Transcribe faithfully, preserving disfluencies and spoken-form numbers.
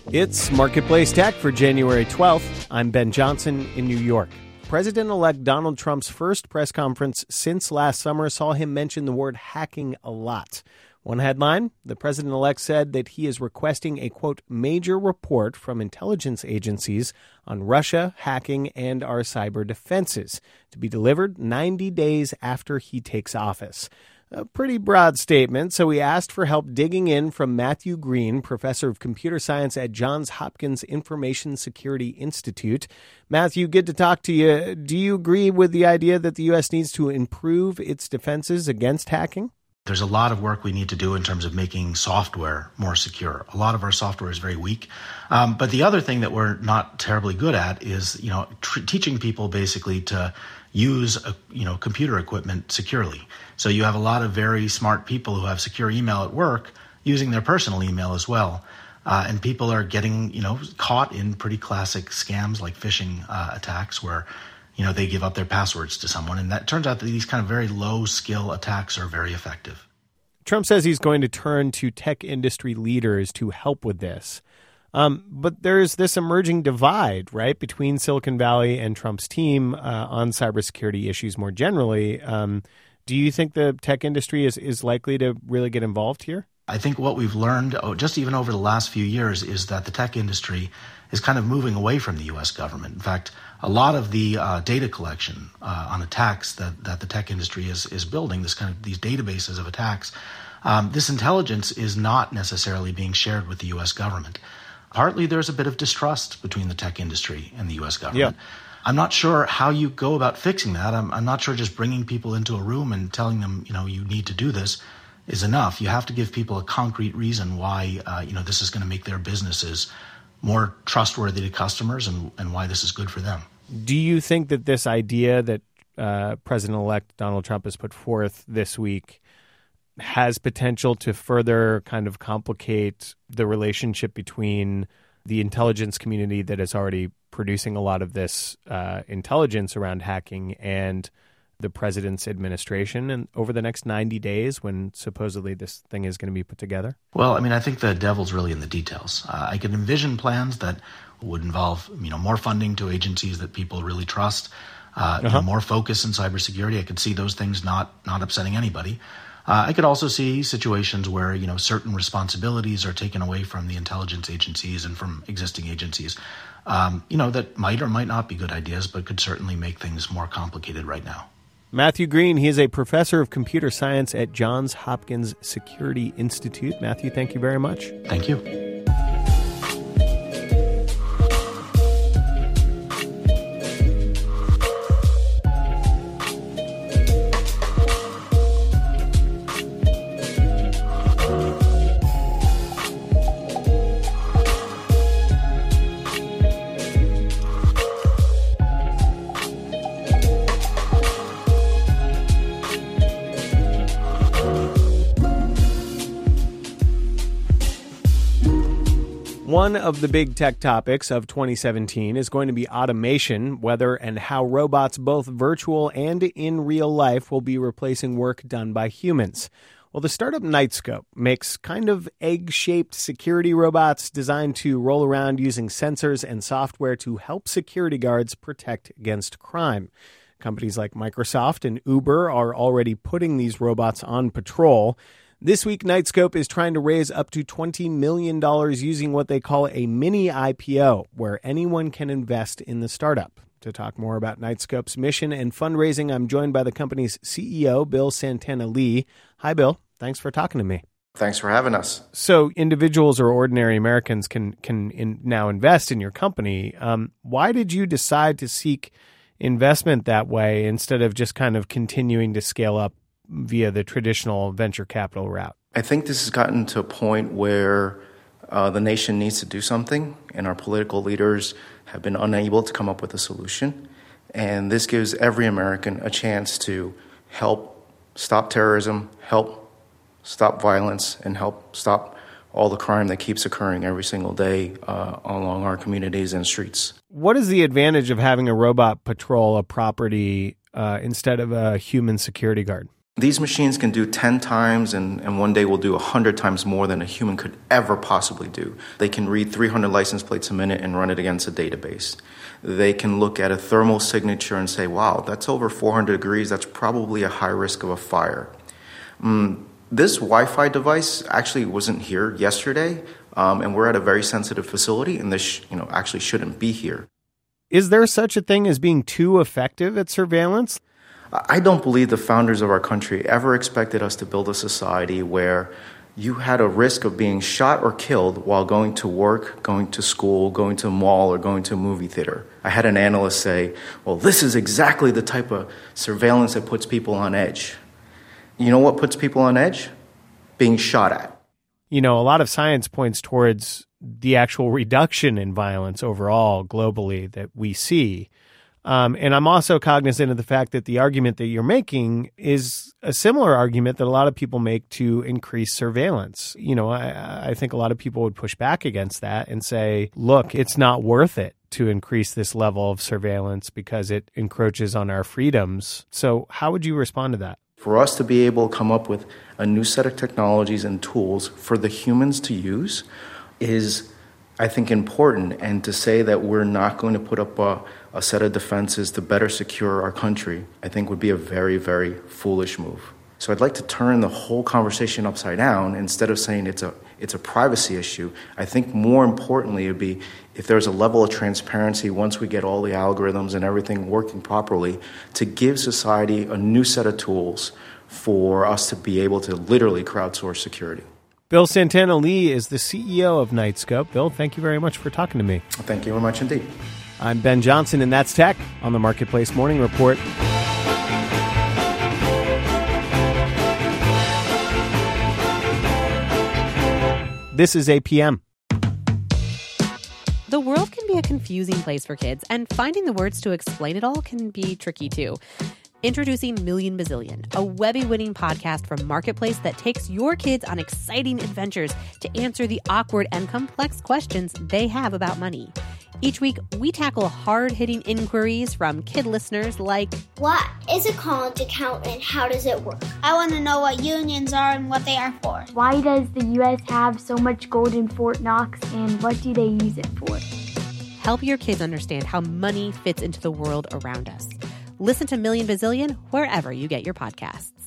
It's Marketplace Tech for January twelfth. I'm Ben Johnson in New York. President-elect Donald Trump's first press conference since last summer saw him mention the word hacking a lot. One headline, the president-elect said that he is requesting a, quote, major report from intelligence agencies on Russia, hacking, and our cyber defenses to be delivered ninety days after he takes office. A pretty broad statement, so we asked for help digging in from Matthew Green, professor of computer science at Johns Hopkins Information Security Institute. Matthew, good to talk to you. Do you agree with the idea that the U S needs to improve its defenses against hacking? There's a lot of work we need to do in terms of making software more secure. A lot of our software is very weak. Um, but the other thing that we're not terribly good at is, you know, tr- teaching people basically to use, a, you know, computer equipment securely. So you have a lot of very smart people who have secure email at work using their personal email as well. Uh, and people are getting, you know, caught in pretty classic scams like phishing uh, attacks where, you know, they give up their passwords to someone. And that turns out that these kind of very low skill attacks are very effective. Trump says he's going to turn to tech industry leaders to help with this. Um, but there's this emerging divide, right, between Silicon Valley and Trump's team uh, on cybersecurity issues more generally. Um, do you think the tech industry is, is likely to really get involved here? I think what we've learned, oh, just even over the last few years, is that the tech industry is kind of moving away from the U S government. In fact, a lot of the uh, data collection uh, on attacks that, that the tech industry is is building, this kind of these databases of attacks, um, this intelligence is not necessarily being shared with the U S government. Partly there's a bit of distrust between the tech industry and the U S government. Yeah. I'm not sure how you go about fixing that. I'm, I'm not sure just bringing people into a room and telling them, you know, you need to do this is enough. You have to give people a concrete reason why, uh, you know, this is going to make their businesses more trustworthy to customers and, and why this is good for them. Do you think that this idea that uh, President-elect Donald Trump has put forth this week has potential to further kind of complicate the relationship between the intelligence community that is already producing a lot of this uh, intelligence around hacking and the president's administration and over the next ninety days when supposedly this thing is going to be put together? Well, I mean, I think the devil's really in the details. Uh, I can envision plans that would involve, you know, more funding to agencies that people really trust, uh, uh-huh. you know, more focus in cybersecurity. I could see those things not not upsetting anybody. Uh, I could also see situations where, you know, certain responsibilities are taken away from the intelligence agencies and from existing agencies, um, you know, that might or might not be good ideas, but could certainly make things more complicated right now. Matthew Green, he is a professor of computer science at Johns Hopkins Security Institute. Matthew, thank you very much. Thank you. One of the big tech topics of twenty seventeen is going to be automation, whether and how robots, both virtual and in real life, will be replacing work done by humans. Well, the startup Knightscope makes kind of egg-shaped security robots designed to roll around using sensors and software to help security guards protect against crime. Companies like Microsoft and Uber are already putting these robots on patrol. This week, Knightscope is trying to raise up to twenty million dollars using what they call a mini I P O, where anyone can invest in the startup. To talk more about Knightscope's mission and fundraising, I'm joined by the company's C E O, Bill Santana Lee. Hi, Bill. Thanks for talking to me. Thanks for having us. So individuals or ordinary Americans can can in, now invest in your company. Um, why did you decide to seek investment that way instead of just kind of continuing to scale up via the traditional venture capital route? I think this has gotten to a point where uh, the nation needs to do something, and our political leaders have been unable to come up with a solution. And this gives every American a chance to help stop terrorism, help stop violence, and help stop all the crime that keeps occurring every single day uh, along our communities and streets. What is the advantage of having a robot patrol a property uh, instead of a human security guard? These machines can do ten times and, and one day will do one hundred times more than a human could ever possibly do. They can read three hundred license plates a minute and run it against a database. They can look at a thermal signature and say, wow, that's over four hundred degrees. That's probably a high risk of a fire. Um, this Wi-Fi device actually wasn't here yesterday, um, and we're at a very sensitive facility, and this you know actually shouldn't be here. Is there such a thing as being too effective at surveillance? I don't believe the founders of our country ever expected us to build a society where you had a risk of being shot or killed while going to work, going to school, going to a mall, or going to a movie theater. I had an analyst say, well, this is exactly the type of surveillance that puts people on edge. You know what puts people on edge? Being shot at. You know, a lot of science points towards the actual reduction in violence overall globally that we see. Um, and I'm also cognizant of the fact that the argument that you're making is a similar argument that a lot of people make to increase surveillance. You know, I, I think a lot of people would push back against that and say, look, it's not worth it to increase this level of surveillance because it encroaches on our freedoms. So how would you respond to that? For us to be able to come up with a new set of technologies and tools for the humans to use is, I think, important. And to say that we're not going to put up a, a set of defenses to better secure our country, I think would be a very, very foolish move. So I'd like to turn the whole conversation upside down. Instead of saying it's a it's a privacy issue, I think more importantly it would be if there's a level of transparency once we get all the algorithms and everything working properly, to give society a new set of tools for us to be able to literally crowdsource security. Bill Santana Lee is the C E O of Knightscope. Bill, thank you very much for talking to me. Thank you very much indeed. I'm Ben Johnson, and that's Tech on the Marketplace Morning Report. This is A P M. The world can be a confusing place for kids, and finding the words to explain it all can be tricky too. Introducing Million Bazillion, a Webby-winning podcast from Marketplace that takes your kids on exciting adventures to answer the awkward and complex questions they have about money. Each week, we tackle hard-hitting inquiries from kid listeners like, what is a college account and how does it work? I want to know what unions are and what they are for. Why does the U S have so much gold in Fort Knox, and what do they use it for? Help your kids understand how money fits into the world around us. Listen to Million Bazillion wherever you get your podcasts.